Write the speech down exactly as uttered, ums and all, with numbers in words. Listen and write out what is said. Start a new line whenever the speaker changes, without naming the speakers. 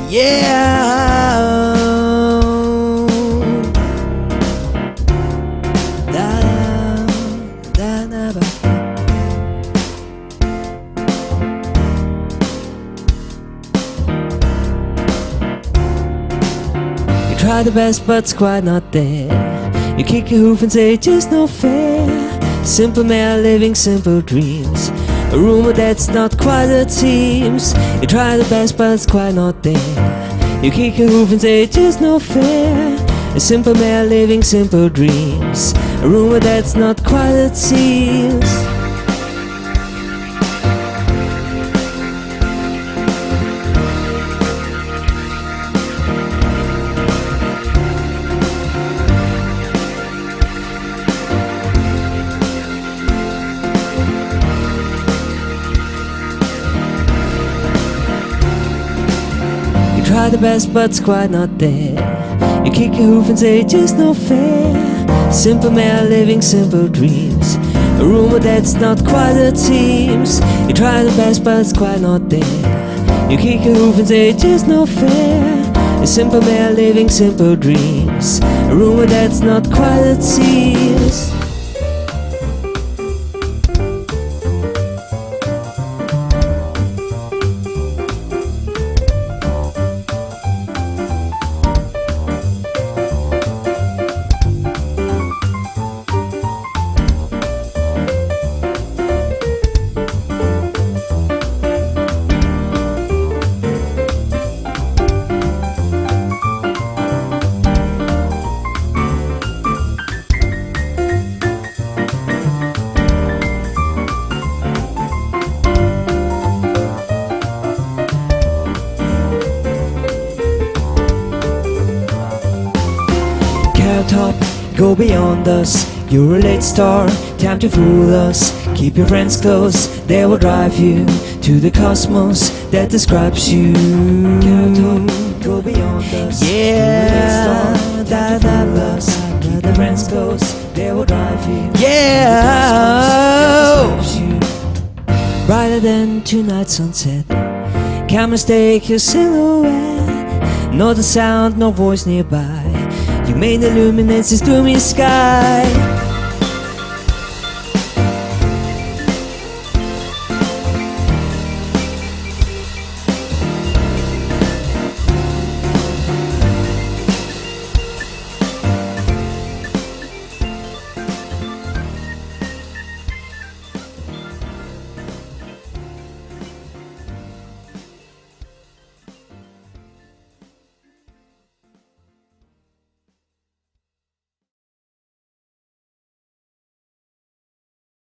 Yeah. Da, da, da, ba. You try the best, but it's quite not there. You kick your hoof and say it's just no fair. Simple man living simple dreams, a rumor that's not quite it seems. You try the best, but it's quite not there. You kick your hoof and say it's just no fair. A simple man living simple dreams, a rumor that's not quite it seems. You try the best, but it's quite not there. You kick your hoof and say it's just no fair. Simple man living simple dreams, a rumor that's not quite it seems. You try the best, but it's quite not there. You kick your hoof and say it's just no fair. A simple man living simple dreams, a rumor that's not quite it seems. Top, go beyond us. You're a late star, time to fool us. Keep your friends close, they will drive you to the cosmos that describes you. Top, go beyond us. Yeah, da da da. Keep your friends close, they will drive you. Yeah, brighter than tonight's sunset. Can't mistake your silhouette. Not a sound, no voice nearby. You made the luminance this gloomy sky.